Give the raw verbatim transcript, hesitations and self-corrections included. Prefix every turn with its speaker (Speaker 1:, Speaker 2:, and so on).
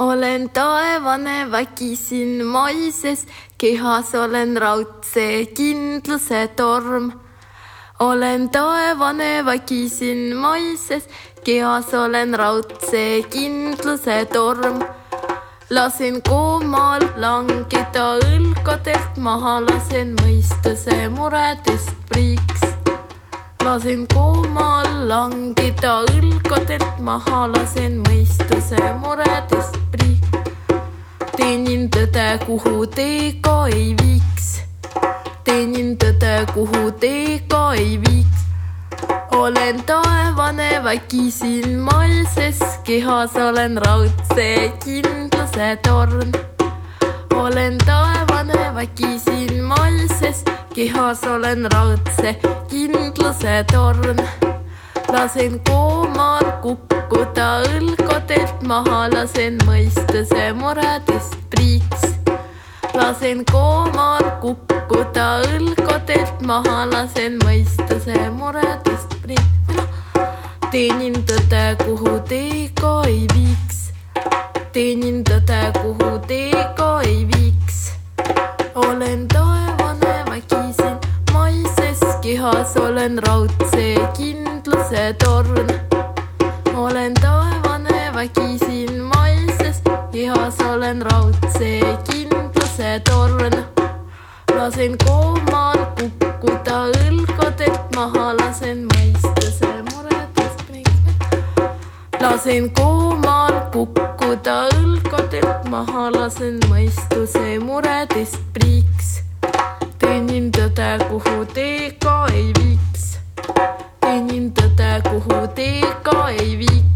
Speaker 1: Olen taevane väkisin maises, kehas olen raudse kindluse torm. Olen taevane väkisin maises, kehas olen raudse kindluse torm. Lasin koomal langeda õlgadelt maha, lasen mõistuse muredest priiks. Lasin koomal langeda õlgadelt maha, lasen mõistuse muredest priiks. Teenin tõde, kuhu teega ei viiks. Teenin tõde, kuhu teega ei viiks. Olen taevane väkisin maises, kehas olen raudse kindluse torn. Olen taevane väkisin maises, kehas olen raudse kindluse torn. Lasen koomal kukkuda õlgadelt maha, lasen mõistuse muredest priiks. Lasen koomal kukkuda õlgadelt maha, lasen mõistuse muredest priiks. Teenin tõde, kuhu teega ei viiks. Teenin tõde, kuhu teega ei viiks. Olen taevane väkisin maises, kehas olen raudse kindluse torn. Olen taevane väkisin maises, kehas olen raudse kindluse torn. Lasen koomal kukkuda õlgadelt maha, lasen mõistuse muredest priiks. Lasen koomal kukkuda õlgadelt maha, lasen mõistuse muredest priiks. Teenin tõde, kuhu teega ei viiks. Teenin tõde, kuhu teega ei viiks.